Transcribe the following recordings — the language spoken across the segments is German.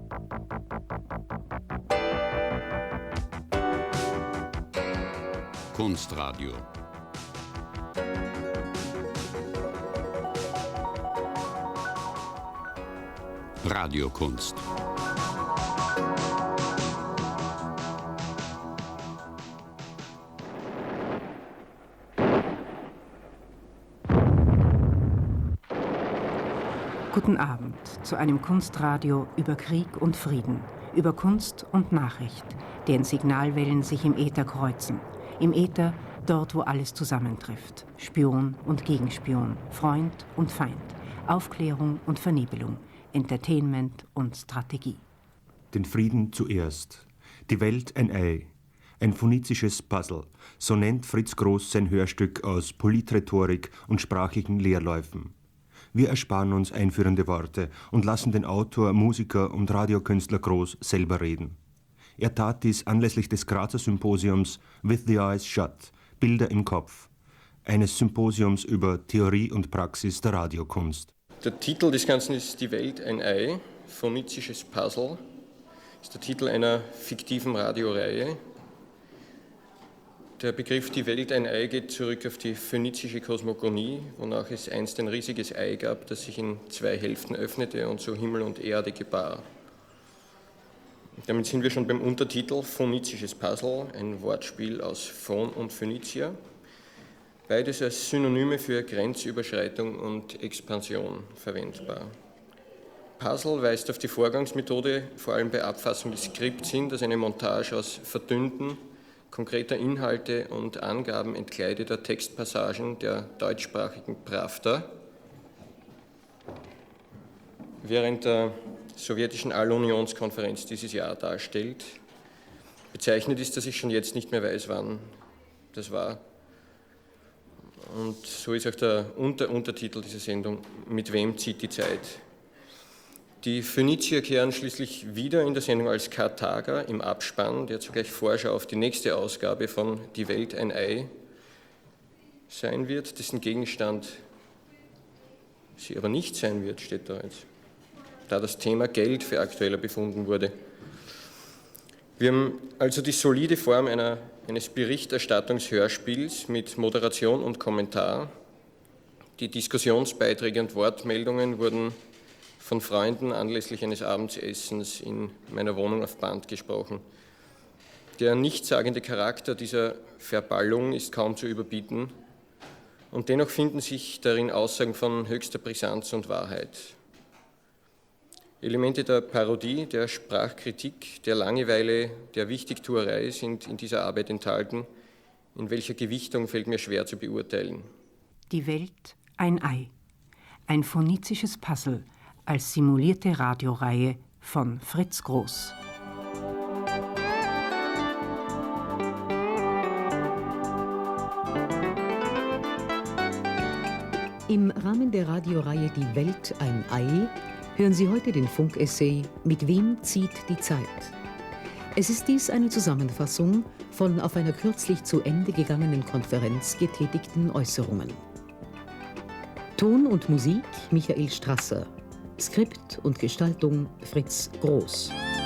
Kunstradio. Radiokunst. Guten Abend zu einem Kunstradio über Krieg und Frieden, über Kunst und Nachricht, deren Signalwellen sich im Äther kreuzen. Im Äther, dort, wo alles zusammentrifft. Spion und Gegenspion, Freund und Feind, Aufklärung und Vernebelung, Entertainment und Strategie. Den Frieden zuerst. Die Welt ein Ei. Ein phönizisches Puzzle. So nennt Fritz Groß sein Hörstück aus Politrhetorik und sprachlichen Leerläufen. Wir ersparen uns einführende Worte und lassen den Autor, Musiker und Radiokünstler Groß selber reden. Er tat dies anlässlich des Grazer Symposiums With the Eyes Shut, Bilder im Kopf, eines Symposiums über Theorie und Praxis der Radiokunst. Der Titel des Ganzen ist Die Welt ein Ei, phönizisches Puzzle. Das ist der Titel einer fiktiven Radioreihe. Der Begriff Die Welt ein Ei geht zurück auf die phönizische Kosmogonie, wonach es einst ein riesiges Ei gab, das sich in zwei Hälften öffnete und so Himmel und Erde gebar. Damit sind wir schon beim Untertitel Phönizisches Puzzle, ein Wortspiel aus Phon und Phönizier. Beides als Synonyme für Grenzüberschreitung und Expansion verwendbar. Puzzle weist auf die Vorgangsmethode, vor allem bei Abfassung des Skripts hin, das eine Montage aus verdünnten, konkreter Inhalte und Angaben entkleideter Textpassagen der deutschsprachigen Pravda während der sowjetischen All-Unions-Konferenz dieses Jahr darstellt. Bezeichnet ist, dass ich schon jetzt nicht mehr weiß, wann das war. Und so ist auch der Untertitel dieser Sendung, Mit wem zieht die Zeit? Die Phönizier kehren schließlich wieder in der Sendung als Karthager im Abspann, der zugleich Vorschau auf die nächste Ausgabe von Die Welt ein Ei sein wird, dessen Gegenstand sie aber nicht sein wird, steht da jetzt, da das Thema Geld für aktueller befunden wurde. Wir haben also die solide Form eines Berichterstattungshörspiels mit Moderation und Kommentar. Die Diskussionsbeiträge und Wortmeldungen wurden von Freunden anlässlich eines Abendessens in meiner Wohnung auf Band gesprochen. Der nichtssagende Charakter dieser Verballung ist kaum zu überbieten und dennoch finden sich darin Aussagen von höchster Brisanz und Wahrheit. Elemente der Parodie, der Sprachkritik, der Langeweile, der Wichtigtuerei sind in dieser Arbeit enthalten. In welcher Gewichtung fällt mir schwer zu beurteilen. Die Welt ein Ei. Ein phönizisches Puzzle als simulierte Radioreihe von Fritz Groß. Im Rahmen der Radioreihe Die Welt ein Ei hören Sie heute den Funkessay Mit wem zieht die Zeit? Es ist dies eine Zusammenfassung von auf einer kürzlich zu Ende gegangenen Konferenz getätigten Äußerungen. Ton und Musik Michael Strasser. Skript und Gestaltung Fritz Groß.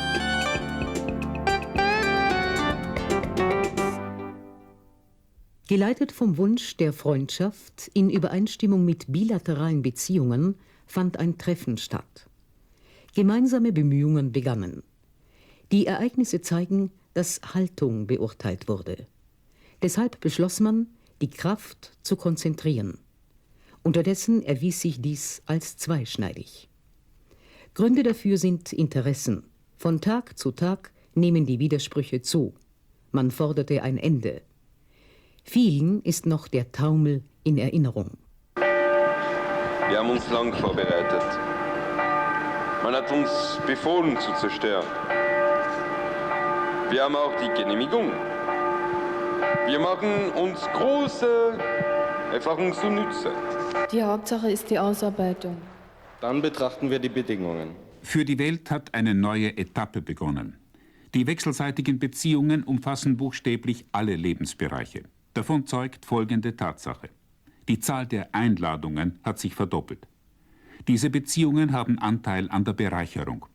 Geleitet vom Wunsch der Freundschaft in Übereinstimmung mit bilateralen Beziehungen fand ein Treffen statt. Gemeinsame Bemühungen begannen. Die Ereignisse zeigen, dass Haltung beurteilt wurde. Deshalb beschloss man, die Kraft zu konzentrieren. Unterdessen erwies sich dies als zweischneidig. Gründe dafür sind Interessen. Von Tag zu Tag nehmen die Widersprüche zu. Man forderte ein Ende. Vielen ist noch der Taumel in Erinnerung. Wir haben uns lang vorbereitet. Man hat uns befohlen zu zerstören. Wir haben auch die Genehmigung. Wir machen uns große Erfahrungen zunutze. Die Hauptsache ist die Ausarbeitung. Dann betrachten wir die Bedingungen. Für die Welt hat eine neue Etappe begonnen. Die wechselseitigen Beziehungen umfassen buchstäblich alle Lebensbereiche. Davon zeugt folgende Tatsache. Die Zahl der Einladungen hat sich verdoppelt. Diese Beziehungen haben Anteil an der Bereicherung.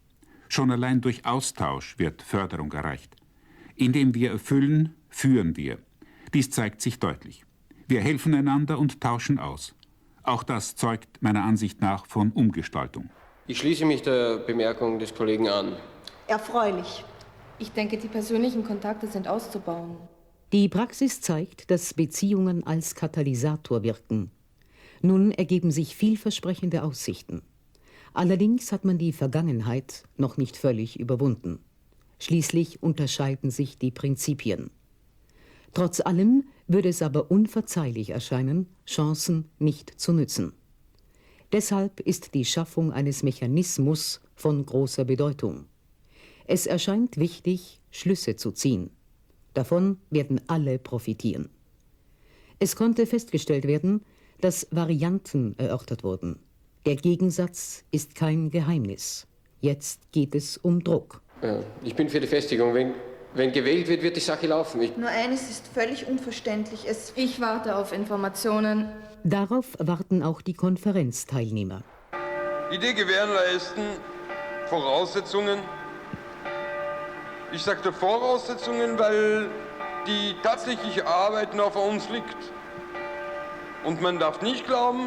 Schon allein durch Austausch wird Förderung erreicht. Indem wir erfüllen, führen wir. Dies zeigt sich deutlich. Wir helfen einander und tauschen aus. Auch das zeugt meiner Ansicht nach von Umgestaltung. Ich schließe mich der Bemerkung des Kollegen an. Erfreulich. Ich denke, die persönlichen Kontakte sind auszubauen. Die Praxis zeigt, dass Beziehungen als Katalysator wirken. Nun ergeben sich vielversprechende Aussichten. Allerdings hat man die Vergangenheit noch nicht völlig überwunden. Schließlich unterscheiden sich die Prinzipien. Trotz allem würde es aber unverzeihlich erscheinen, Chancen nicht zu nützen. Deshalb ist die Schaffung eines Mechanismus von großer Bedeutung. Es erscheint wichtig, Schlüsse zu ziehen. Davon werden alle profitieren. Es konnte festgestellt werden, dass Varianten erörtert wurden. Der Gegensatz ist kein Geheimnis. Jetzt geht es um Druck. Ich bin für die Festigung. Wenn gewählt wird, wird die Sache laufen. Nur eines ist völlig unverständlich. Ich warte auf Informationen. Darauf warten auch die Konferenzteilnehmer. Die gewährleisten Voraussetzungen. Ich sagte Voraussetzungen, weil die tatsächliche Arbeit noch vor uns liegt. Und man darf nicht glauben,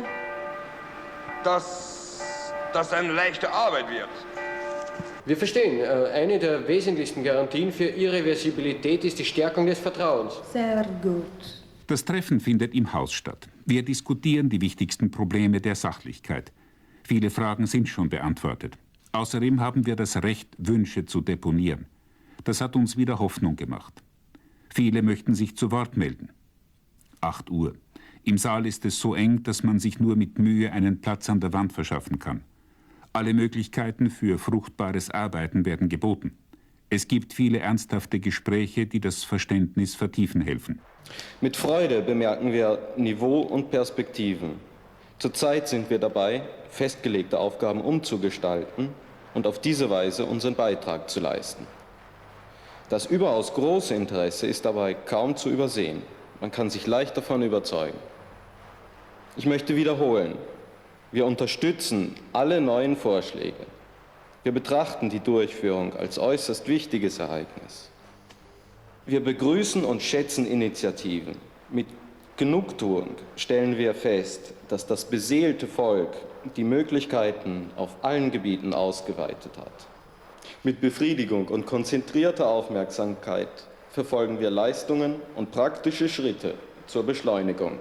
dass das eine leichte Arbeit wird. Wir verstehen, eine der wesentlichsten Garantien für Irreversibilität ist die Stärkung des Vertrauens. Sehr gut. Das Treffen findet im Haus statt. Wir diskutieren die wichtigsten Probleme der Sachlichkeit. Viele Fragen sind schon beantwortet. Außerdem haben wir das Recht, Wünsche zu deponieren. Das hat uns wieder Hoffnung gemacht. Viele möchten sich zu Wort melden. 8 Uhr. Im Saal ist es so eng, dass man sich nur mit Mühe einen Platz an der Wand verschaffen kann. Alle Möglichkeiten für fruchtbares Arbeiten werden geboten. Es gibt viele ernsthafte Gespräche, die das Verständnis vertiefen helfen. Mit Freude bemerken wir Niveau und Perspektiven. Zurzeit sind wir dabei, festgelegte Aufgaben umzugestalten und auf diese Weise unseren Beitrag zu leisten. Das überaus große Interesse ist dabei kaum zu übersehen. Man kann sich leicht davon überzeugen. Ich möchte wiederholen, wir unterstützen alle neuen Vorschläge. Wir betrachten die Durchführung als äußerst wichtiges Ereignis. Wir begrüßen und schätzen Initiativen. Mit Genugtuung stellen wir fest, dass das beseelte Volk die Möglichkeiten auf allen Gebieten ausgeweitet hat. Mit Befriedigung und konzentrierter Aufmerksamkeit verfolgen wir Leistungen und praktische Schritte zur Beschleunigung.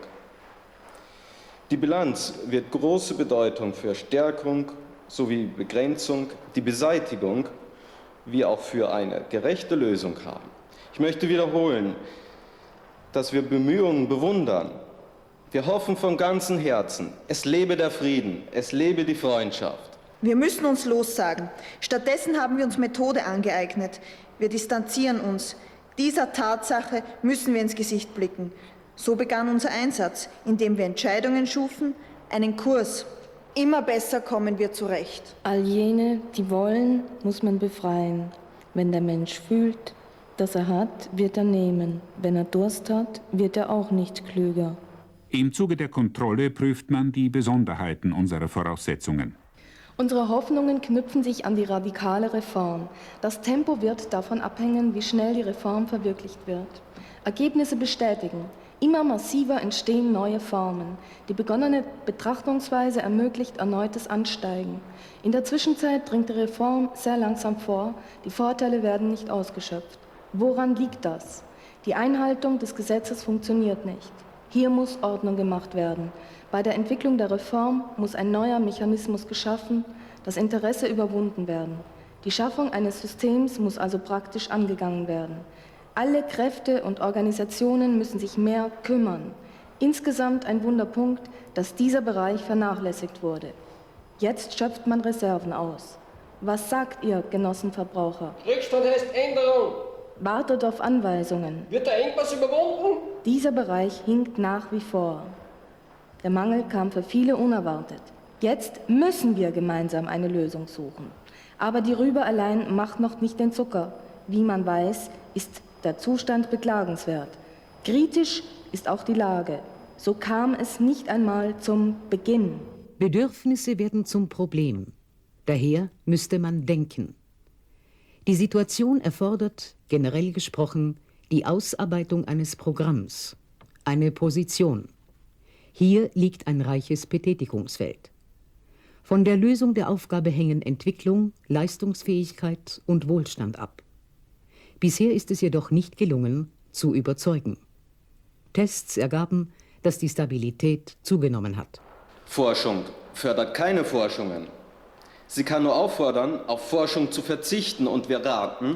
Die Bilanz wird große Bedeutung für Stärkung sowie Begrenzung, die Beseitigung wie auch für eine gerechte Lösung haben. Ich möchte wiederholen, dass wir Bemühungen bewundern. Wir hoffen von ganzem Herzen, es lebe der Frieden, es lebe die Freundschaft. Wir müssen uns lossagen. Stattdessen haben wir uns Methode angeeignet. Wir distanzieren uns. Dieser Tatsache müssen wir ins Gesicht blicken. So begann unser Einsatz, indem wir Entscheidungen schufen, einen Kurs. Immer besser kommen wir zurecht. All jene, die wollen, muss man befreien. Wenn der Mensch fühlt, dass er hat, wird er nehmen. Wenn er Durst hat, wird er auch nicht klüger. Im Zuge der Kontrolle prüft man die Besonderheiten unserer Voraussetzungen. Unsere Hoffnungen knüpfen sich an die radikale Reform. Das Tempo wird davon abhängen, wie schnell die Reform verwirklicht wird. Ergebnisse bestätigen. Immer massiver entstehen neue Formen. Die begonnene Betrachtungsweise ermöglicht erneutes Ansteigen. In der Zwischenzeit dringt die Reform sehr langsam vor. Die Vorteile werden nicht ausgeschöpft. Woran liegt das? Die Einhaltung des Gesetzes funktioniert nicht. Hier muss Ordnung gemacht werden. Bei der Entwicklung der Reform muss ein neuer Mechanismus geschaffen, das Interesse überwunden werden. Die Schaffung eines Systems muss also praktisch angegangen werden. Alle Kräfte und Organisationen müssen sich mehr kümmern. Insgesamt ein Wunderpunkt, dass dieser Bereich vernachlässigt wurde. Jetzt schöpft man Reserven aus. Was sagt ihr, Genossenverbraucher? Rückstand heißt Änderung. Wartet auf Anweisungen. Wird der Engpass überwunden? Dieser Bereich hinkt nach wie vor. Der Mangel kam für viele unerwartet. Jetzt müssen wir gemeinsam eine Lösung suchen. Aber die Rübe allein macht noch nicht den Zucker. Wie man weiß, ist der Zustand beklagenswert. Kritisch ist auch die Lage. So kam es nicht einmal zum Beginn. Bedürfnisse werden zum Problem. Daher müsste man denken. Die Situation erfordert, generell gesprochen, die Ausarbeitung eines Programms, eine Position. Hier liegt ein reiches Betätigungsfeld. Von der Lösung der Aufgabe hängen Entwicklung, Leistungsfähigkeit und Wohlstand ab. Bisher ist es jedoch nicht gelungen, zu überzeugen. Tests ergaben, dass die Stabilität zugenommen hat. Forschung fördert keine Forschungen. Sie kann nur auffordern, auf Forschung zu verzichten, und wir raten,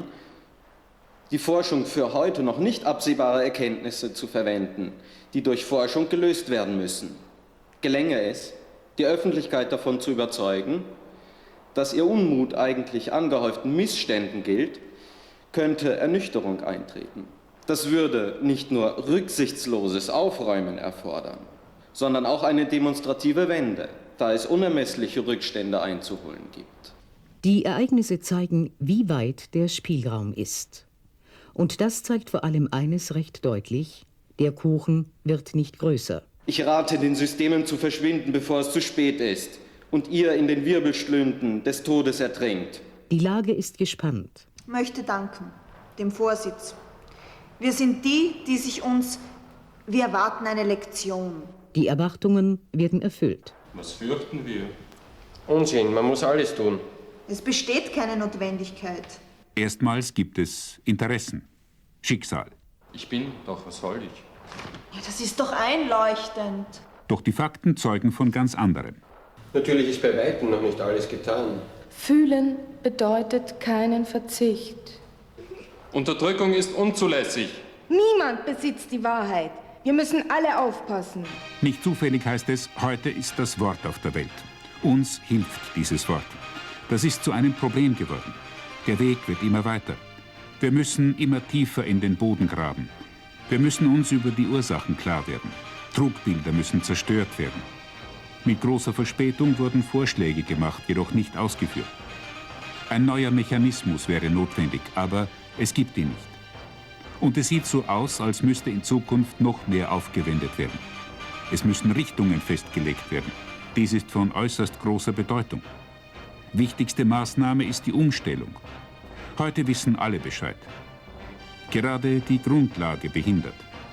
die Forschung für heute noch nicht absehbare Erkenntnisse zu verwenden, die durch Forschung gelöst werden müssen. Gelänge es, die Öffentlichkeit davon zu überzeugen, dass ihr Unmut eigentlich angehäuften Missständen gilt, könnte Ernüchterung eintreten. Das würde nicht nur rücksichtsloses Aufräumen erfordern, sondern auch eine demonstrative Wende, da es unermessliche Rückstände einzuholen gibt. Die Ereignisse zeigen, wie weit der Spielraum ist. Und das zeigt vor allem eines recht deutlich: der Kuchen wird nicht größer. Ich rate, den Systemen zu verschwinden, bevor es zu spät ist und ihr in den Wirbelstünden des Todes ertrinkt. Die Lage ist gespannt. Ich möchte danken, dem Vorsitz. Wir sind die, die sich uns... Wir erwarten eine Lektion. Die Erwartungen werden erfüllt. Was fürchten wir? Unsinn, man muss alles tun. Es besteht keine Notwendigkeit. Erstmals gibt es Interessen, Schicksal. Ich bin, doch was soll ich? Ja, das ist doch einleuchtend. Doch die Fakten zeugen von ganz anderem. Natürlich ist bei weitem noch nicht alles getan. Fühlen bedeutet keinen Verzicht. Unterdrückung ist unzulässig. Niemand besitzt die Wahrheit. Wir müssen alle aufpassen. Nicht zufällig heißt es, heute ist das Wort auf der Welt. Uns hilft dieses Wort. Das ist zu einem Problem geworden. Der Weg wird immer weiter. Wir müssen immer tiefer in den Boden graben. Wir müssen uns über die Ursachen klar werden. Trugbilder müssen zerstört werden. Mit großer Verspätung wurden Vorschläge gemacht, jedoch nicht ausgeführt. Ein neuer Mechanismus wäre notwendig, aber es gibt ihn nicht. Und es sieht so aus, als müsste in Zukunft noch mehr aufgewendet werden. Es müssen Richtungen festgelegt werden. Dies ist von äußerst großer Bedeutung. Wichtigste Maßnahme ist die Umstellung. Heute wissen alle Bescheid. Gerade die Grundlage behindert.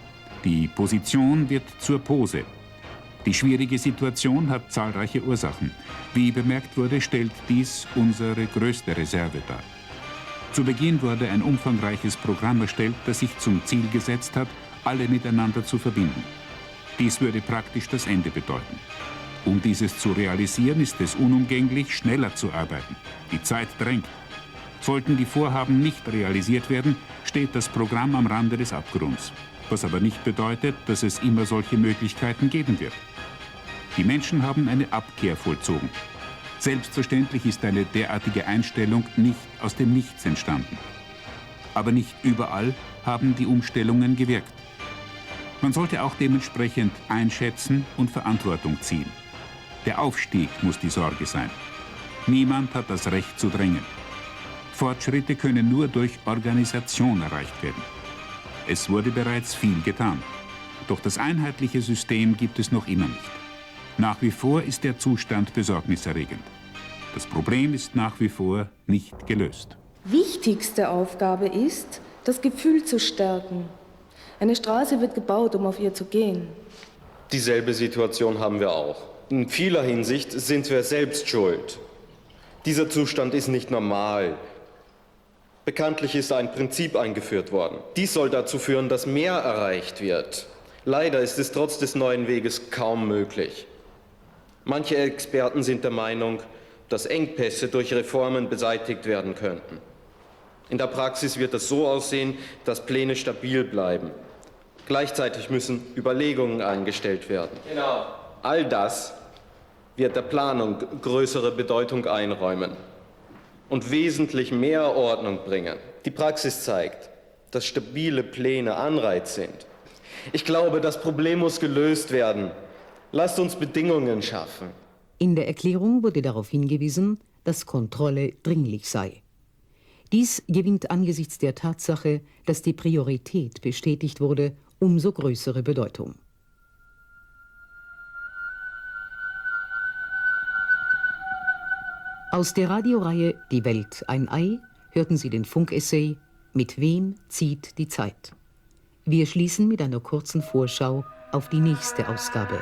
Die Position wird zur Pose. Die schwierige Situation hat zahlreiche Ursachen. Wie bemerkt wurde, stellt dies unsere größte Reserve dar. Zu Beginn wurde ein umfangreiches Programm erstellt, das sich zum Ziel gesetzt hat, alle miteinander zu verbinden. Dies würde praktisch das Ende bedeuten. Um dieses zu realisieren, ist es unumgänglich, schneller zu arbeiten. Die Zeit drängt. Sollten die Vorhaben nicht realisiert werden, steht das Programm am Rande des Abgrunds. Was aber nicht bedeutet, dass es immer solche Möglichkeiten geben wird. Die Menschen haben eine Abkehr vollzogen. Selbstverständlich ist eine derartige Einstellung nicht aus dem Nichts entstanden. Aber nicht überall haben die Umstellungen gewirkt. Man sollte auch dementsprechend einschätzen und Verantwortung ziehen. Der Aufstieg muss die Sorge sein. Niemand hat das Recht zu drängen. Fortschritte können nur durch Organisation erreicht werden. Es wurde bereits viel getan. Doch das einheitliche System gibt es noch immer nicht. Nach wie vor ist der Zustand besorgniserregend. Das Problem ist nach wie vor nicht gelöst. Wichtigste Aufgabe ist, das Gefühl zu stärken. Eine Straße wird gebaut, um auf ihr zu gehen. Dieselbe Situation haben wir auch. In vieler Hinsicht sind wir selbst schuld. Dieser Zustand ist nicht normal. Bekanntlich ist ein Prinzip eingeführt worden. Dies soll dazu führen, dass mehr erreicht wird. Leider ist es trotz des neuen Weges kaum möglich. Manche Experten sind der Meinung, dass Engpässe durch Reformen beseitigt werden könnten. In der Praxis wird es so aussehen, dass Pläne stabil bleiben. Gleichzeitig müssen Überlegungen eingestellt werden. Genau. All das wird der Planung größere Bedeutung einräumen und wesentlich mehr Ordnung bringen. Die Praxis zeigt, dass stabile Pläne Anreiz sind. Ich glaube, das Problem muss gelöst werden. Lasst uns Bedingungen schaffen. In der Erklärung wurde darauf hingewiesen, dass Kontrolle dringlich sei. Dies gewinnt angesichts der Tatsache, dass die Priorität bestätigt wurde, umso größere Bedeutung. Aus der Radioreihe Die Welt ein Ei hörten Sie den Funkessay Mit wem zieht die Zeit? Wir schließen mit einer kurzen Vorschau auf die nächste Ausgabe.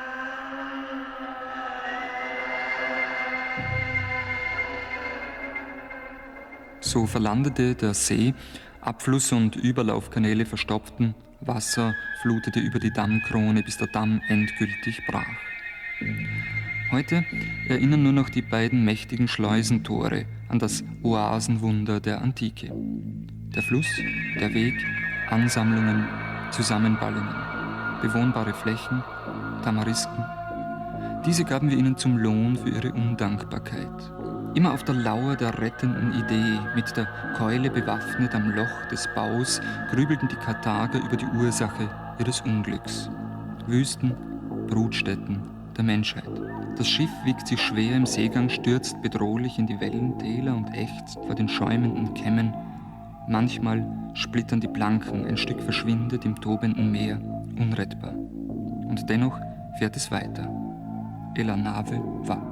So verlandete der See, Abfluss- und Überlaufkanäle verstopften, Wasser flutete über die Dammkrone, bis der Damm endgültig brach. Heute erinnern nur noch die beiden mächtigen Schleusentore an das Oasenwunder der Antike. Der Fluss, der Weg, Ansammlungen, Zusammenballungen, bewohnbare Flächen, Tamarisken. Diese gaben wir ihnen zum Lohn für ihre Undankbarkeit. Immer auf der Lauer der rettenden Idee, mit der Keule bewaffnet am Loch des Baus, grübelten die Karthager über die Ursache ihres Unglücks. Wüsten, Brutstätten der Menschheit. Das Schiff wiegt sich schwer im Seegang, stürzt bedrohlich in die Wellentäler und ächzt vor den schäumenden Kämmen. Manchmal splittern die Planken, ein Stück verschwindet im tobenden Meer, unrettbar. Und dennoch fährt es weiter. E la nave va.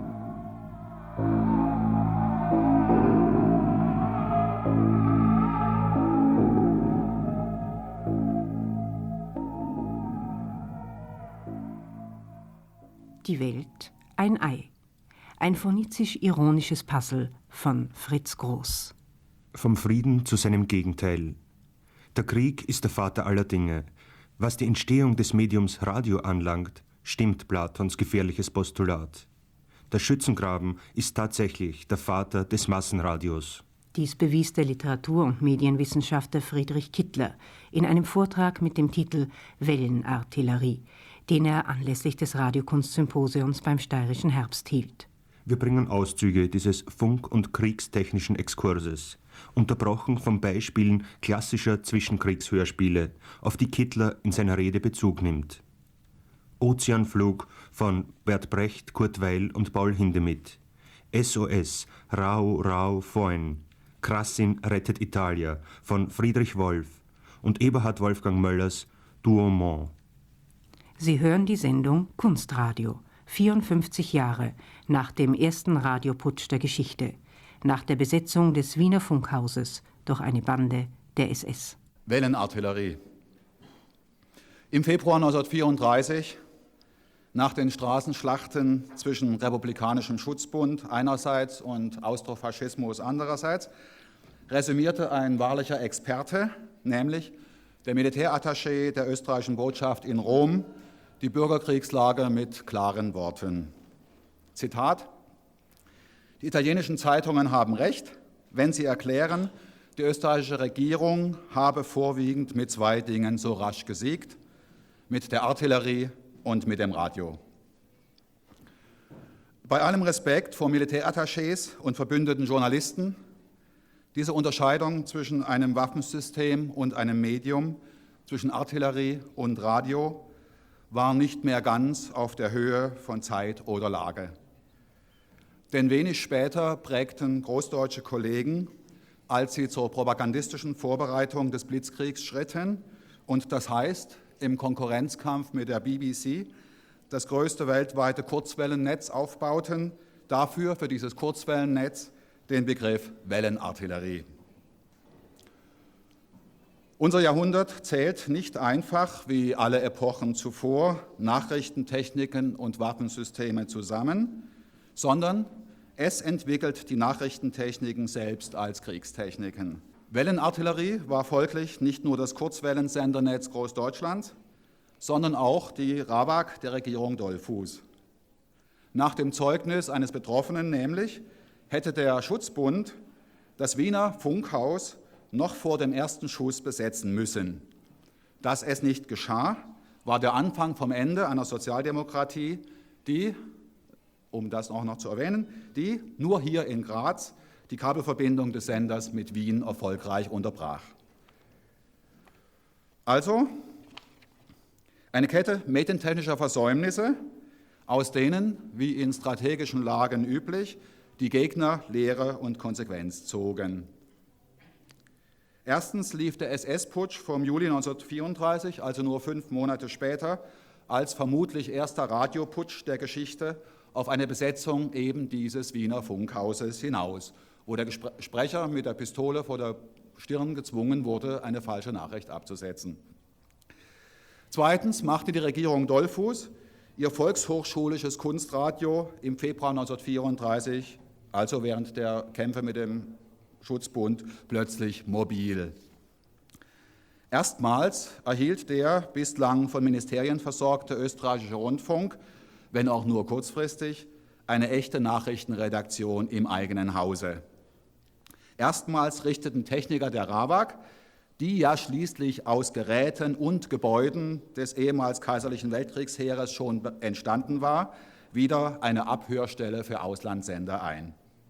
Die Welt, ein Ei. Ein phonizisch-ironisches Puzzle von Fritz Groß. Vom Frieden zu seinem Gegenteil. Der Krieg ist der Vater aller Dinge. Was die Entstehung des Mediums Radio anlangt, stimmt Platons gefährliches Postulat. Der Schützengraben ist tatsächlich der Vater des Massenradios. Dies bewies der Literatur- und Medienwissenschaftler Friedrich Kittler in einem Vortrag mit dem Titel Wellenartillerie, den er anlässlich des Radiokunstsymposions beim Steirischen Herbst hielt. Wir bringen Auszüge dieses funk- und kriegstechnischen Exkurses, unterbrochen von Beispielen klassischer Zwischenkriegshörspiele, auf die Kittler in seiner Rede Bezug nimmt. Ozeanflug von Bert Brecht, Kurt Weil und Paul Hindemith. SOS, Rau, Rau, Foin. Krassin rettet Italia von Friedrich Wolf und Eberhard Wolfgang Möllers Douaumont. Sie hören die Sendung Kunstradio, 54 Jahre nach dem ersten Radioputsch der Geschichte, nach der Besetzung des Wiener Funkhauses durch eine Bande der SS. Wellenartillerie. Im Februar 1934, nach den Straßenschlachten zwischen republikanischem Schutzbund einerseits und Austrofaschismus andererseits, resümierte ein wahrlicher Experte, nämlich der Militärattaché der österreichischen Botschaft in Rom, die Bürgerkriegslage mit klaren Worten. Zitat: Die italienischen Zeitungen haben recht, wenn sie erklären, die österreichische Regierung habe vorwiegend mit zwei Dingen so rasch gesiegt, mit der Artillerie und mit dem Radio. Bei allem Respekt vor Militärattachés und verbündeten Journalisten, diese Unterscheidung zwischen einem Waffensystem und einem Medium, zwischen Artillerie und Radio, war nicht mehr ganz auf der Höhe von Zeit oder Lage. Denn wenig später prägten großdeutsche Kollegen, als sie zur propagandistischen Vorbereitung des Blitzkriegs schritten und das heißt, im Konkurrenzkampf mit der BBC das größte weltweite Kurzwellennetz aufbauten, dafür, für dieses Kurzwellennetz, den Begriff Wellenartillerie. Unser Jahrhundert zählt nicht einfach, wie alle Epochen zuvor, Nachrichtentechniken und Waffensysteme zusammen, sondern es entwickelt die Nachrichtentechniken selbst als Kriegstechniken. Wellenartillerie war folglich nicht nur das Kurzwellensendernetz Großdeutschlands, sondern auch die RABAG der Regierung Dollfuß. Nach dem Zeugnis eines Betroffenen nämlich hätte der Schutzbund das Wiener Funkhaus noch vor dem ersten Schuss besetzen müssen. Dass es nicht geschah, war der Anfang vom Ende einer Sozialdemokratie, die, um das auch noch zu erwähnen, die nur hier in Graz die Kabelverbindung des Senders mit Wien erfolgreich unterbrach. Also eine Kette medientechnischer Versäumnisse, aus denen, wie in strategischen Lagen üblich, die Gegner Lehre und Konsequenz zogen. Erstens lief der SS-Putsch vom Juli 1934, also nur 5 Monate später, als vermutlich erster Radioputsch der Geschichte auf eine Besetzung eben dieses Wiener Funkhauses hinaus. wo der Sprecher mit der Pistole vor der Stirn gezwungen wurde, eine falsche Nachricht abzusetzen. Zweitens machte die Regierung Dollfuß ihr volkshochschulisches Kunstradio im Februar 1934, also während der Kämpfe mit dem Schutzbund, plötzlich mobil. Erstmals erhielt der bislang von Ministerien versorgte österreichische Rundfunk, wenn auch nur kurzfristig, eine echte Nachrichtenredaktion im eigenen Hause. Erstmals richteten Techniker der RAWAG, die ja schließlich aus Geräten und Gebäuden des ehemals kaiserlichen Weltkriegsheeres schon entstanden war, wieder eine Abhörstelle für Auslandssender ein.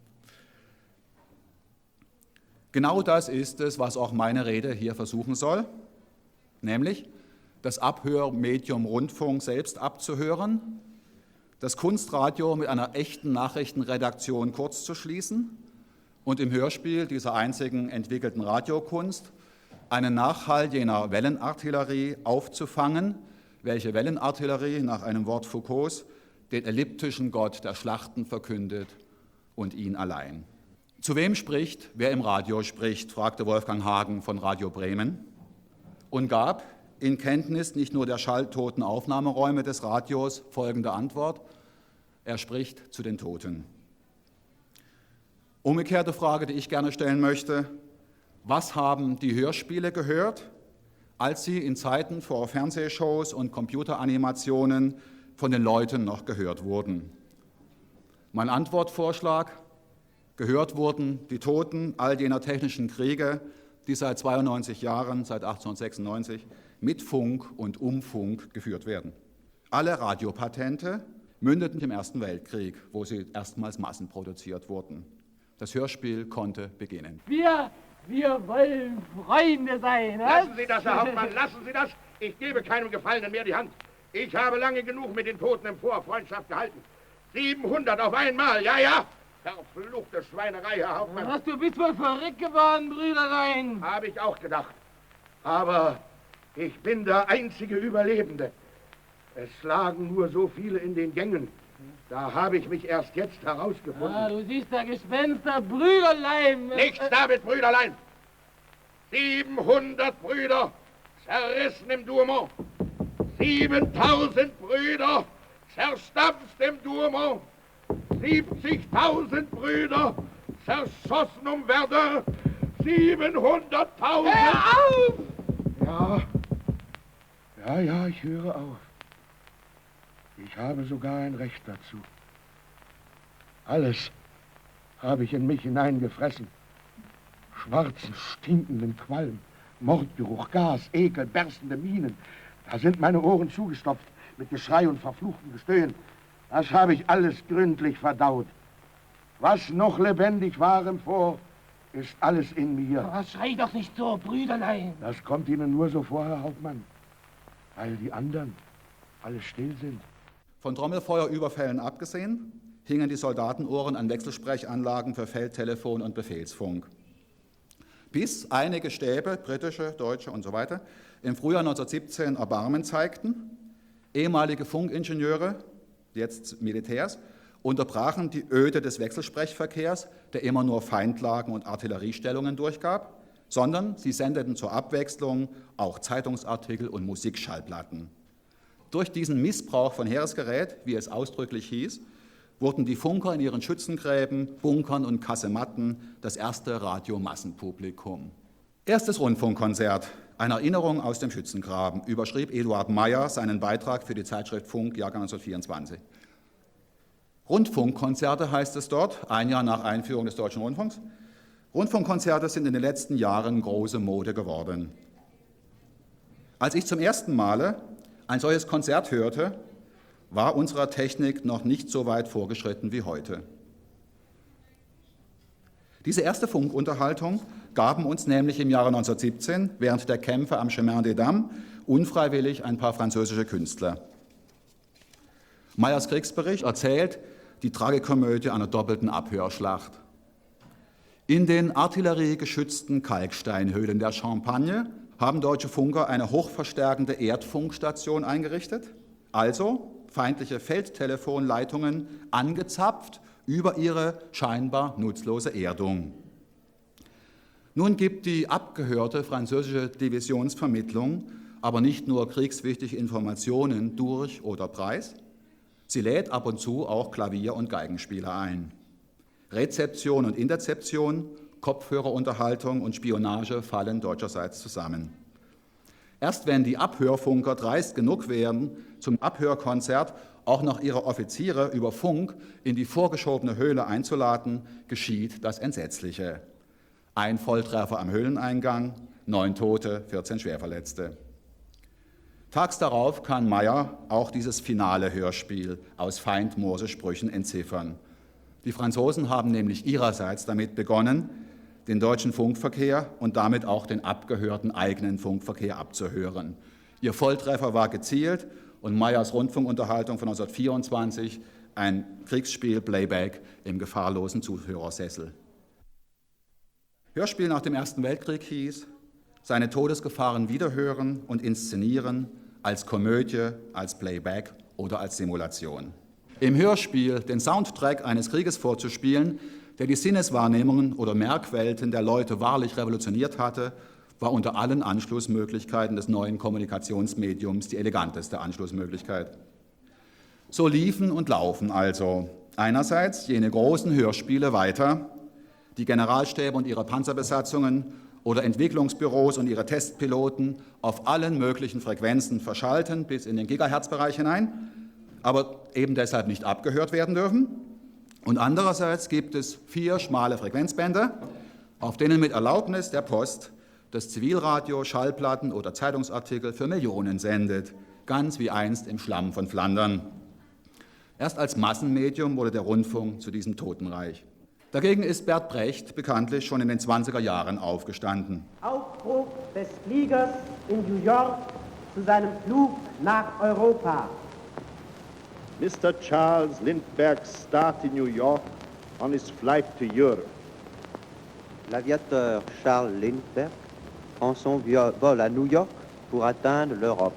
Genau das ist es, was auch meine Rede hier versuchen soll, nämlich das Abhörmedium Rundfunk selbst abzuhören, das Kunstradio mit einer echten Nachrichtenredaktion kurzzuschließen und im Hörspiel dieser einzigen entwickelten Radiokunst einen Nachhall jener Wellenartillerie aufzufangen, welche Wellenartillerie nach einem Wort Foucaults den elliptischen Gott der Schlachten verkündet und ihn allein. Zu wem spricht, wer im Radio spricht, fragte Wolfgang Hagen von Radio Bremen und gab in Kenntnis nicht nur der schalltoten Aufnahmeräume des Radios folgende Antwort: Er spricht zu den Toten. Umgekehrte Frage, die ich gerne stellen möchte: Was haben die Hörspiele gehört, als sie in Zeiten vor Fernsehshows und Computeranimationen von den Leuten noch gehört wurden? Mein Antwortvorschlag: Gehört wurden die Toten all jener technischen Kriege, die seit 92 Jahren, seit 1896, mit Funk und um Funk geführt werden. Alle Radiopatente mündeten im Ersten Weltkrieg, wo sie erstmals massenproduziert wurden. Das Hörspiel konnte beginnen. Wir wollen Freunde sein. Lassen Sie das, Herr Hauptmann, lassen Sie das. Ich gebe keinem Gefallenen mehr die Hand. Ich habe lange genug mit den Toten im Fort Freundschaft gehalten. 700 auf einmal, ja, ja. Verfluchte Schweinerei, Herr Hauptmann. Was, du bist wohl verrückt geworden, Brüderlein. Habe ich auch gedacht. Aber ich bin der einzige Überlebende. Es lagen nur so viele in den Gängen. Da habe ich mich erst jetzt herausgefunden. Ah, du siehst da Gespenster, Brüderlein. Nichts damit, Brüderlein. 700 Brüder zerrissen im Douaumont. 7000 Brüder zerstampft im Douaumont. 70.000 Brüder zerschossen um Verdun. 700.000. Hör auf! Ja, ich höre auf. Ich habe sogar ein Recht dazu. Alles habe ich in mich hineingefressen. Schwarzen, stinkenden Qualm, Mordgeruch, Gas, Ekel, berstende Minen. Da sind meine Ohren zugestopft mit Geschrei und verfluchtem Gestöhn. Das habe ich alles gründlich verdaut. Was noch lebendig war im Fort, ist alles in mir. Oh, schrei doch nicht so, Brüderlein. Das kommt Ihnen nur so vor, Herr Hauptmann, weil die anderen alle still sind. Von Trommelfeuerüberfällen abgesehen, hingen die Soldatenohren an Wechselsprechanlagen für Feldtelefon und Befehlsfunk. Bis einige Stäbe, britische, deutsche und so weiter, im Frühjahr 1917 Erbarmen zeigten. Ehemalige Funkingenieure, jetzt Militärs, unterbrachen die Öde des Wechselsprechverkehrs, der immer nur Feindlagen und Artilleriestellungen durchgab, sondern sie sendeten zur Abwechslung auch Zeitungsartikel und Musikschallplatten. Durch diesen Missbrauch von Heeresgerät, wie es ausdrücklich hieß, wurden die Funker in ihren Schützengräben, Bunkern und Kasematten das erste Radiomassenpublikum. Erstes Rundfunkkonzert, eine Erinnerung aus dem Schützengraben, überschrieb Eduard Meyer seinen Beitrag für die Zeitschrift Funk, Jahrgang 1924. Rundfunkkonzerte heißt es dort, ein Jahr nach Einführung des Deutschen Rundfunks. Rundfunkkonzerte sind in den letzten Jahren große Mode geworden. Als ich zum ersten Male ein solches Konzert hörte, war unsere Technik noch nicht so weit vorgeschritten wie heute. Diese erste Funkunterhaltung gaben uns nämlich im Jahre 1917 während der Kämpfe am Chemin des Dames unfreiwillig ein paar französische Künstler. Meyers Kriegsbericht erzählt die Tragikomödie einer doppelten Abhörschlacht. In den artilleriegeschützten Kalksteinhöhlen der Champagne haben deutsche Funker eine hochverstärkende Erdfunkstation eingerichtet, also feindliche Feldtelefonleitungen angezapft über ihre scheinbar nutzlose Erdung. Nun gibt die abgehörte französische Divisionsvermittlung aber nicht nur kriegswichtige Informationen durch oder preis, sie lädt ab und zu auch Klavier- und Geigenspieler ein. Rezeption und Interzeption, Kopfhörerunterhaltung und Spionage fallen deutscherseits zusammen. Erst wenn die Abhörfunker dreist genug werden, zum Abhörkonzert auch noch ihre Offiziere über Funk in die vorgeschobene Höhle einzuladen, geschieht das Entsetzliche. 1 Volltreffer am Höhleneingang, 9 Tote, 14 Schwerverletzte. Tags darauf kann Meyer auch dieses finale Hörspiel aus Feind-Morse-Sprüchen entziffern. Die Franzosen haben nämlich ihrerseits damit begonnen, den deutschen Funkverkehr und damit auch den abgehörten eigenen Funkverkehr abzuhören. Ihr Volltreffer war gezielt und Meyers Rundfunkunterhaltung von 1924 ein Kriegsspiel-Playback im gefahrlosen Zuhörersessel. Hörspiel nach dem Ersten Weltkrieg hieß, seine Todesgefahren wiederhören und inszenieren als Komödie, als Playback oder als Simulation. Im Hörspiel den Soundtrack eines Krieges vorzuspielen, der die Sinneswahrnehmungen oder Merkwelten der Leute wahrlich revolutioniert hatte, war unter allen Anschlussmöglichkeiten des neuen Kommunikationsmediums die eleganteste Anschlussmöglichkeit. So liefen und laufen also einerseits jene großen Hörspiele weiter, die Generalstäbe und ihre Panzerbesatzungen oder Entwicklungsbüros und ihre Testpiloten auf allen möglichen Frequenzen verschalten bis in den Gigahertzbereich hinein, aber eben deshalb nicht abgehört werden dürfen. Und andererseits gibt es 4 schmale Frequenzbänder, auf denen mit Erlaubnis der Post das Zivilradio Schallplatten oder Zeitungsartikel für Millionen sendet, ganz wie einst im Schlamm von Flandern. Erst als Massenmedium wurde der Rundfunk zu diesem Totenreich. Dagegen ist Bert Brecht bekanntlich schon in den 20er Jahren aufgestanden. Aufbruch des Fliegers in New York zu seinem Flug nach Europa. Mr. Charles Lindbergh start in New York on his flight to Europe. L'aviateur Charles Lindbergh prend son vol à New York pour atteindre l'Europe.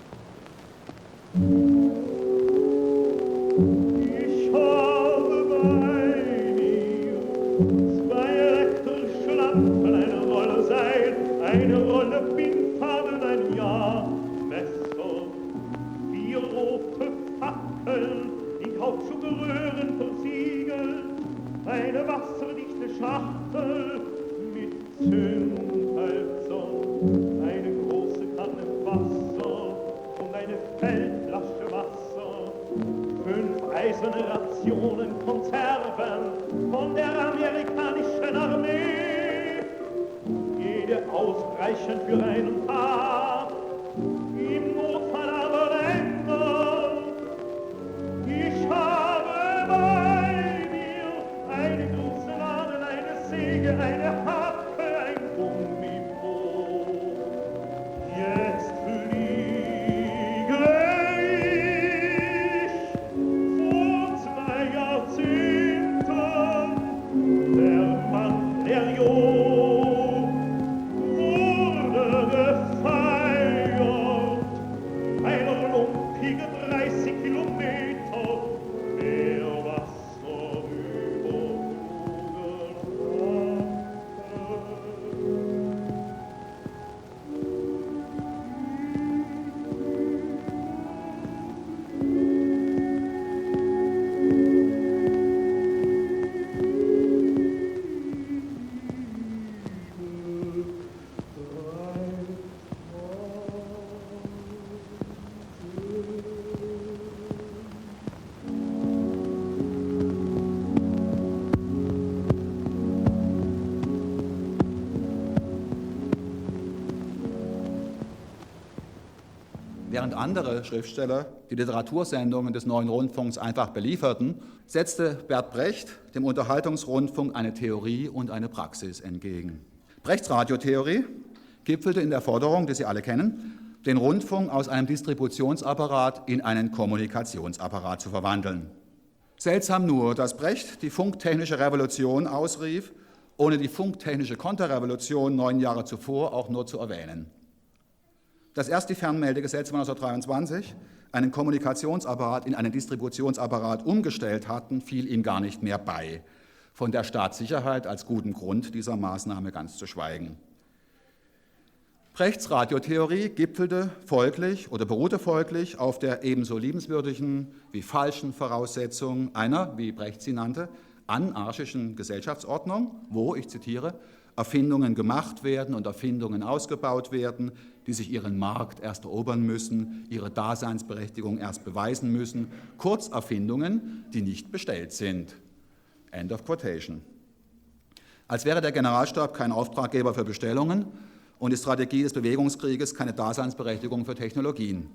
Ich habe bei mir 2 Rektorschlampen, eine Rolle Seil, eine Rolle Bindfaden, ein Jahrmesser, 4 rote Fackeln, in Kautschuk-Röhren versiegelt, eine wasserdichte Schachtel mit Zündhölzern, eine große Kanne Wasser und eine Feldflasche Wasser, 5 eiserne Rationen Konserven von der amerikanischen Armee, jede ausreichend für einen Tag, im Notfall aber länger. Ich habe bei mir eine große Nadel, eine Säge, eine Hacke, ein Gummiboot. Jetzt fliege ich vor 2 Jahrzehnten, der Mann der Jo wurde gefeiert, eine lumpige 30 Kilometer mehr Wasser überflogen. Während andere Schriftsteller die Literatursendungen des Neuen Rundfunks einfach belieferten, setzte Bert Brecht dem Unterhaltungsrundfunk eine Theorie und eine Praxis entgegen. Brechts Radiotheorie gipfelte in der Forderung, die Sie alle kennen, den Rundfunk aus einem Distributionsapparat in einen Kommunikationsapparat zu verwandeln. Seltsam nur, dass Brecht die funktechnische Revolution ausrief, ohne die funktechnische Konterrevolution 9 Jahre zuvor auch nur zu erwähnen. Dass erst die Fernmeldegesetze von 1923 einen Kommunikationsapparat in einen Distributionsapparat umgestellt hatten, fiel ihm gar nicht mehr bei. Von der Staatssicherheit als gutem Grund dieser Maßnahme ganz zu schweigen. Brechts Radiotheorie gipfelte folglich oder beruhte folglich auf der ebenso liebenswürdigen wie falschen Voraussetzung einer, wie Brecht sie nannte, anarchischen Gesellschaftsordnung, wo, ich zitiere, Erfindungen gemacht werden und Erfindungen ausgebaut werden, die sich ihren Markt erst erobern müssen, ihre Daseinsberechtigung erst beweisen müssen, kurz Erfindungen, die nicht bestellt sind. End of quotation. Als wäre der Generalstab kein Auftraggeber für Bestellungen und die Strategie des Bewegungskrieges keine Daseinsberechtigung für Technologien.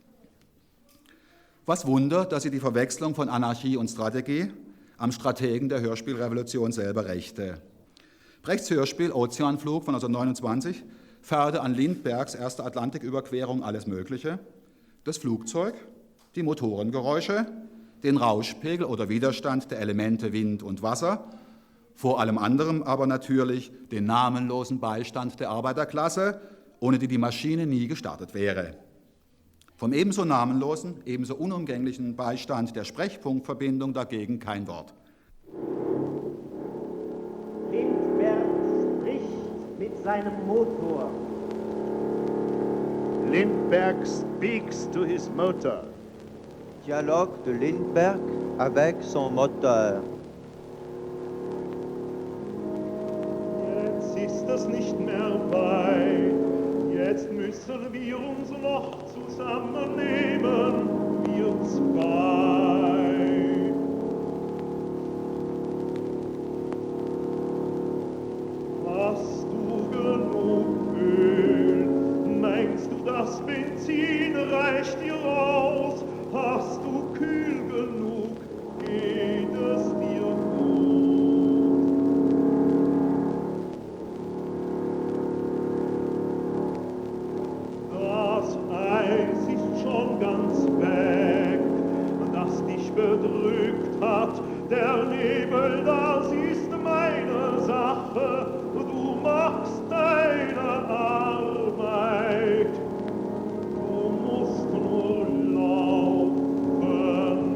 Was Wunder, dass sie die Verwechslung von Anarchie und Strategie am Strategen der Hörspielrevolution selber rächte. Brechts Hörspiel Ozeanflug von 1929 feierte an Lindberghs erster Atlantiküberquerung alles Mögliche: das Flugzeug, die Motorengeräusche, den Rauschpegel oder Widerstand der Elemente Wind und Wasser, vor allem anderem aber natürlich den namenlosen Beistand der Arbeiterklasse, ohne die die Maschine nie gestartet wäre. Vom ebenso namenlosen, ebenso unumgänglichen Beistand der Sprechpunktverbindung dagegen kein Wort. Lindbergh spricht mit seinem Motor. Lindbergh speaks to his motor. Dialogue de Lindbergh avec son moteur. Jetzt ist es nicht mehr weit, jetzt müssen wir uns noch zusammennehmen, wir zwei. Hast du genug Öl? Meinst du, das Benzin reicht dir aus? Hast du kühl genug? Geht es dir gut? Das Eis ist schon ganz weg, das dich bedrückt hat. Der Nebel, das ist meine Sache. Du machst deine Arbeit. Du musst nur laufen.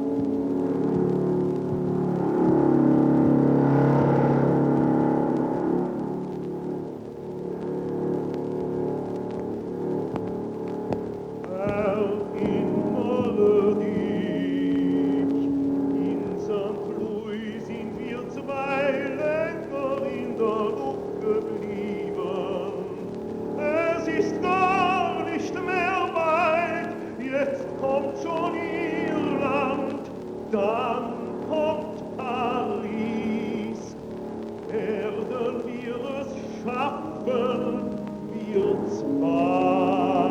Erinnere dich, in St. Louis sind wir zwei länger in der Luft geblieben. Es ist gar nicht mehr weit, jetzt kommt schon Irland, dann kommt Paris. Werden wir es schaffen, wir zwei?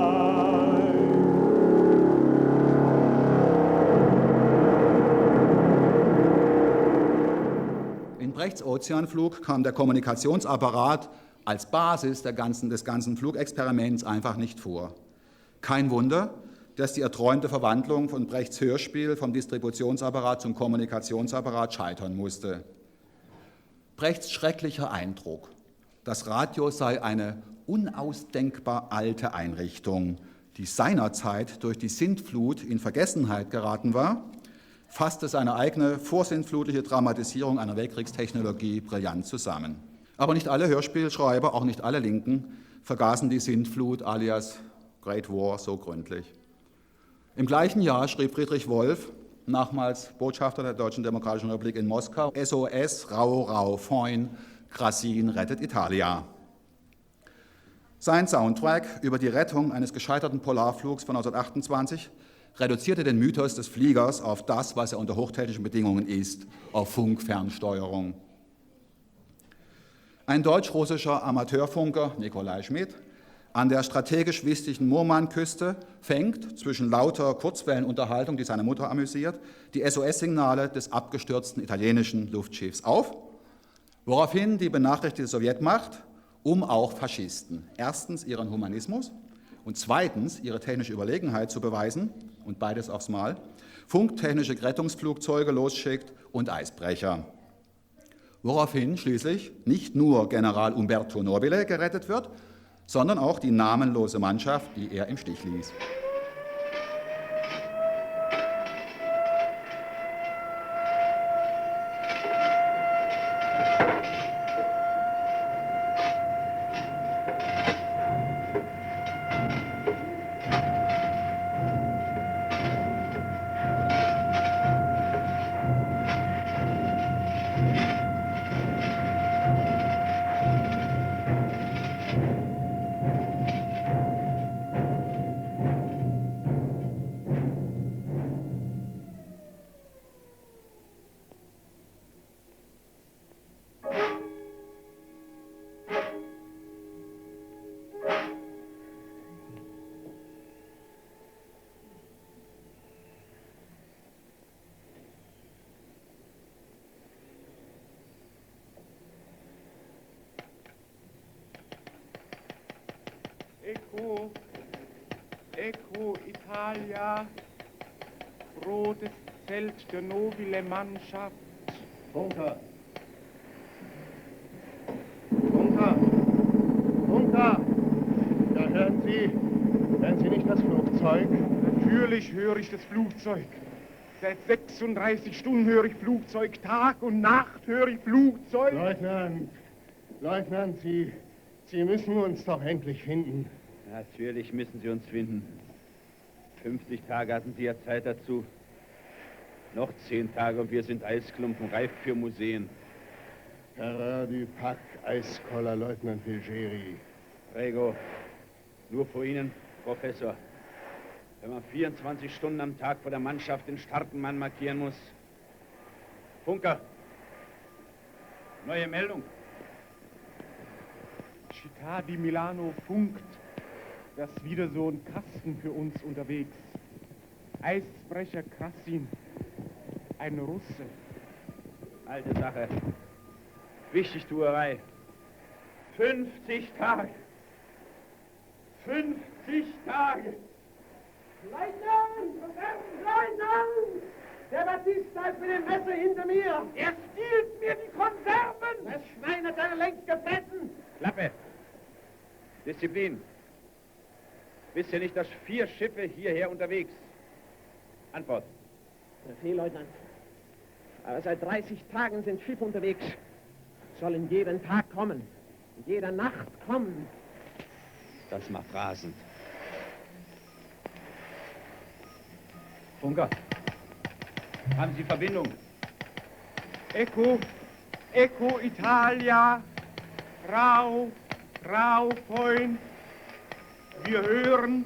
In Brechts Ozeanflug kam der Kommunikationsapparat als Basis des ganzen Flugexperiments einfach nicht vor. Kein Wunder, dass die erträumte Verwandlung von Brechts Hörspiel vom Distributionsapparat zum Kommunikationsapparat scheitern musste. Brechts schrecklicher Eindruck, das Radio sei eine unausdenkbar alte Einrichtung, die seinerzeit durch die Sintflut in Vergessenheit geraten war, fasste seine eigene vorsintflutliche Dramatisierung einer Weltkriegstechnologie brillant zusammen. Aber nicht alle Hörspielschreiber, auch nicht alle Linken, vergaßen die Sintflut alias Great War so gründlich. Im gleichen Jahr schrieb Friedrich Wolf, nachmals Botschafter der Deutschen Demokratischen Republik in Moskau, SOS, Rau, Rau, Foin, Krasin rettet Italia. Sein Soundtrack über die Rettung eines gescheiterten Polarflugs von 1928 reduzierte den Mythos des Fliegers auf das, was er unter hochtechnischen Bedingungen ist, auf Funkfernsteuerung. Ein deutsch-russischer Amateurfunker, Nikolai Schmidt, an der strategisch wichtigen Murmanküste fängt, zwischen lauter Kurzwellenunterhaltung, die seine Mutter amüsiert, die SOS-Signale des abgestürzten italienischen Luftschiffs auf, woraufhin die benachrichtigte Sowjetmacht, um auch Faschisten erstens ihren Humanismus und zweitens ihre technische Überlegenheit zu beweisen, und beides aufs Mal, funktechnische Rettungsflugzeuge losschickt und Eisbrecher. Woraufhin schließlich nicht nur General Umberto Nobile gerettet wird, sondern auch die namenlose Mannschaft, die er im Stich ließ. Ecco Italia, rotes Zelt der nobile Mannschaft. Bunker! Bunker! Bunker! Da hören Sie nicht das Flugzeug? Natürlich höre ich das Flugzeug. Seit 36 Stunden höre ich Flugzeug, Tag und Nacht höre ich Flugzeug. Leutnant, Sie müssen uns doch endlich finden. Natürlich müssen Sie uns finden. 50 Tage hatten Sie ja Zeit dazu. Noch 10 Tage und wir sind Eisklumpen reif für Museen. Terrain du Pack, Eiskoller, Leutnant Vilgeri. Prego. Nur vor Ihnen, Professor. Wenn man 24 Stunden am Tag vor der Mannschaft den starken Mann markieren muss. Funker. Neue Meldung. Città di Milano funkt. Da ist wieder so ein Kasten für uns unterwegs. Eisbrecher Krassin. Ein Russe. Alte Sache. Wichtigtuerei. 50 Tage. 50 Tage. Leutnant! Leutnant! Der Batista ist mit dem Messer hinter mir! Er stiehlt mir die Konserven! Das Schwein hat er längst gefressen! Klappe! Disziplin! Wisst ihr nicht, dass 4 Schiffe hierher unterwegs? Antwort. Befehl, Leutnant. Aber seit 30 Tagen sind Schiffe unterwegs. Sollen jeden Tag kommen. Jede Nacht kommen. Das macht rasend. Funker, haben Sie Verbindung? Ecco Italia, Rau, Freund. Wir hören.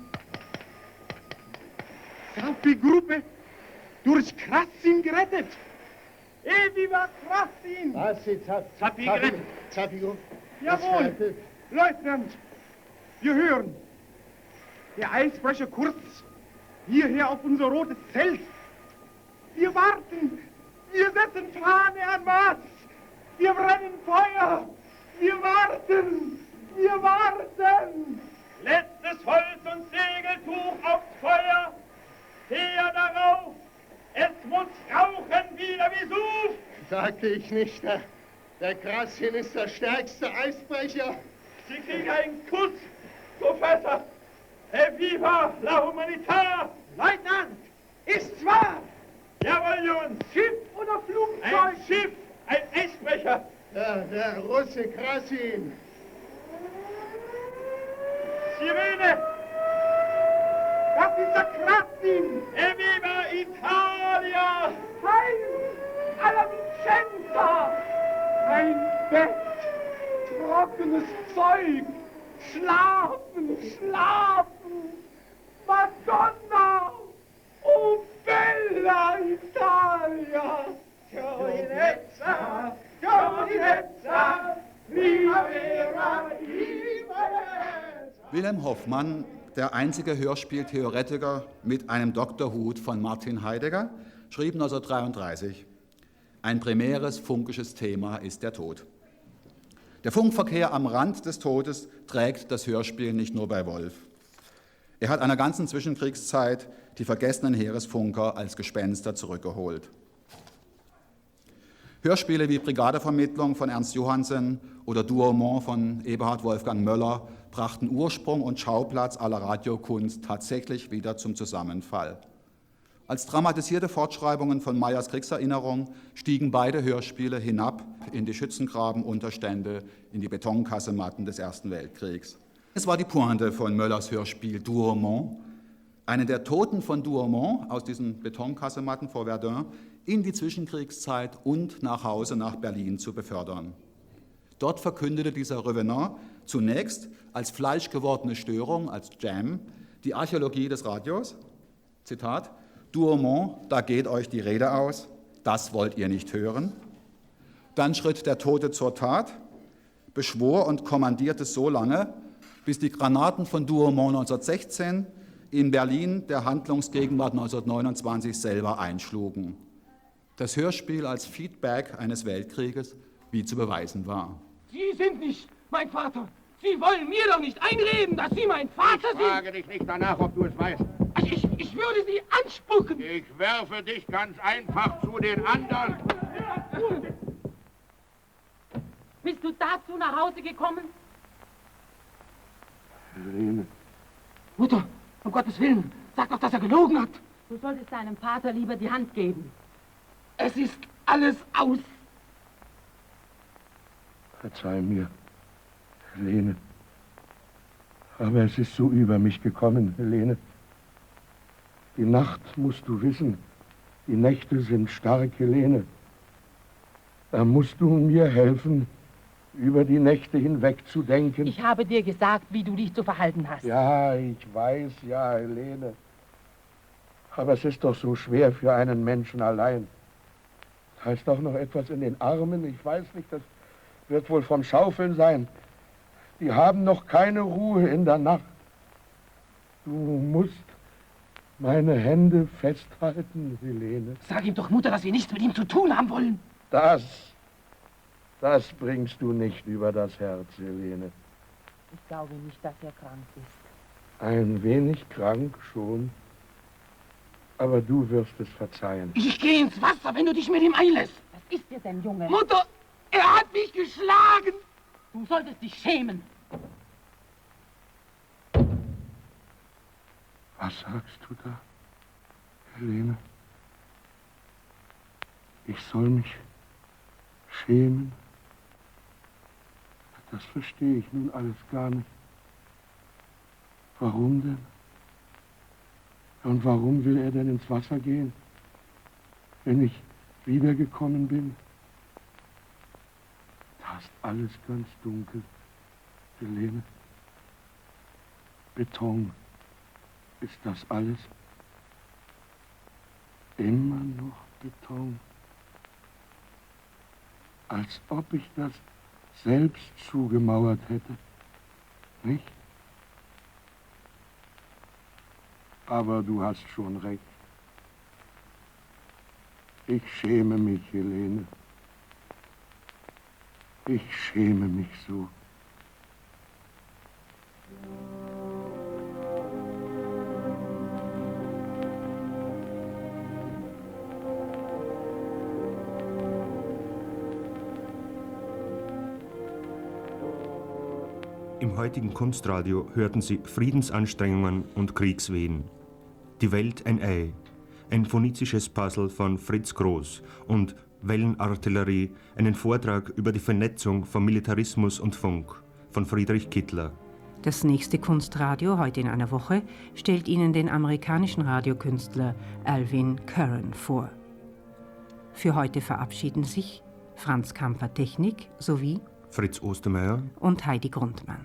Sapi-Gruppe durch Krassin gerettet. Viva Krassin! Was, Sie Zappi gerettet? Zappi-Gruppe? Jawohl, Leutnant, wir hören. Der Eisbrecher Kurz hierher auf unser rotes Zelt. Wir warten. Wir setzen Fahne an Mast. Wir brennen Feuer. Wir warten. Wir warten. Letztes Holz und Segeltuch aufs Feuer. Her darauf. Es muss rauchen wie der Vesuv. Sagte ich nicht, der Krassin ist der stärkste Eisbrecher. Sie kriegen einen Kuss, Professor. Viva la Humanità! Leutnant! Ist's wahr? Jawohl, Jungs! Schiff oder Flugzeug? Ein Schiff! Ein Eisbrecher! Ja, der Russe Krassin! Sirene! Das ist der Krassin! Viva Italia! Heil! Alla Vicenza! Ein Bett! Trockenes Zeug! Schlafen! Madonna! Oh, bella Italia! Giovinezza! Primavera! Wilhelm Hoffmann, der einzige Hörspieltheoretiker mit einem Doktorhut von Martin Heidegger, schrieb 1933, ein primäres funkisches Thema ist der Tod. Der Funkverkehr am Rand des Todes trägt das Hörspiel nicht nur bei Wolf. Er hat einer ganzen Zwischenkriegszeit die vergessenen Heeresfunker als Gespenster zurückgeholt. Hörspiele wie Brigadevermittlung von Ernst Johansen oder Douaumont von Eberhard Wolfgang Möller brachten Ursprung und Schauplatz aller Radiokunst tatsächlich wieder zum Zusammenfall. Als dramatisierte Fortschreibungen von Meyers Kriegserinnerung stiegen beide Hörspiele hinab in die Schützengrabenunterstände, in die Betonkasematten des Ersten Weltkriegs. Es war die Pointe von Möllers Hörspiel Douaumont, einen der Toten von Douaumont aus diesen Betonkasematten vor Verdun in die Zwischenkriegszeit und nach Hause nach Berlin zu befördern. Dort verkündete dieser Revenant zunächst als fleischgewordene Störung, als Jam, die Archäologie des Radios. Zitat: Douaumont, da geht euch die Rede aus, das wollt ihr nicht hören. Dann schritt der Tote zur Tat, beschwor und kommandierte so lange, bis die Granaten von Douaumont 1916 in Berlin der Handlungsgegenwart 1929 selber einschlugen. Das Hörspiel als Feedback eines Weltkrieges, wie zu beweisen war. Sie sind nicht mein Vater. Sie wollen mir doch nicht einreden, dass Sie mein Vater sind. Ich frage dich nicht danach, ob du es weißt. Also ich würde Sie anspucken. Ich werfe dich ganz einfach zu den anderen. Bist du dazu nach Hause gekommen? Helene. Mutter, um Gottes Willen, sag doch, dass er gelogen hat. Du solltest deinem Vater lieber die Hand geben. Es ist alles aus. Verzeih mir, Helene. Aber es ist so über mich gekommen, Helene. Die Nacht, musst du wissen, die Nächte sind stark, Helene. Da musst du mir helfen, über die Nächte hinweg zu denken. Ich habe dir gesagt, wie du dich zu verhalten hast. Ja, ich weiß, ja, Helene. Aber es ist doch so schwer für einen Menschen allein. Da ist doch noch etwas in den Armen, ich weiß nicht, das wird wohl vom Schaufeln sein. Die haben noch keine Ruhe in der Nacht. Du musst meine Hände festhalten, Helene. Sag ihm doch, Mutter, dass wir nichts mit ihm zu tun haben wollen. Das bringst du nicht über das Herz, Helene. Ich glaube nicht, dass er krank ist. Ein wenig krank schon. Aber du wirst es verzeihen. Ich gehe ins Wasser, wenn du dich mit ihm einlässt. Was ist dir denn, Junge? Mutter, er hat mich geschlagen. Du solltest dich schämen. Was sagst du da, Helene? Ich soll mich schämen? Das verstehe ich nun alles gar nicht. Warum denn? Und warum will er denn ins Wasser gehen, wenn ich wiedergekommen bin? Da ist alles ganz dunkel, Helene. Beton. Ist das alles? Immer noch Beton. Als ob ich das selbst zugemauert hätte. Nicht? Aber du hast schon recht. Ich schäme mich, Helene. Ich schäme mich so. Im heutigen Kunstradio hörten Sie Friedensanstrengungen und Kriegswehen. Die Welt ein Ei, ein phonizisches Puzzle von Fritz Groß und Wellenartillerie, einen Vortrag über die Vernetzung von Militarismus und Funk von Friedrich Kittler. Das nächste Kunstradio, heute in einer Woche, stellt Ihnen den amerikanischen Radiokünstler Alvin Curran vor. Für heute verabschieden sich Franz Kamper Technik sowie Fritz Ostermeier und Heidi Grundmann.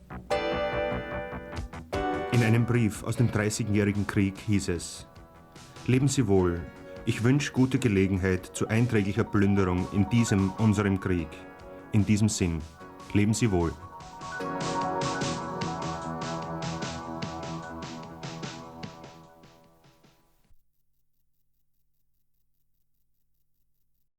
In einem Brief aus dem 30-jährigen Krieg hieß es: Leben Sie wohl, ich wünsche gute Gelegenheit zu einträglicher Plünderung in diesem, unserem Krieg. In diesem Sinn, leben Sie wohl.